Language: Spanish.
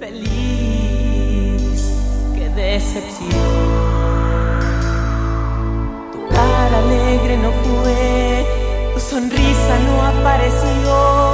feliz, qué decepción. Tu cara alegre no fue, tu sonrisa no apareció.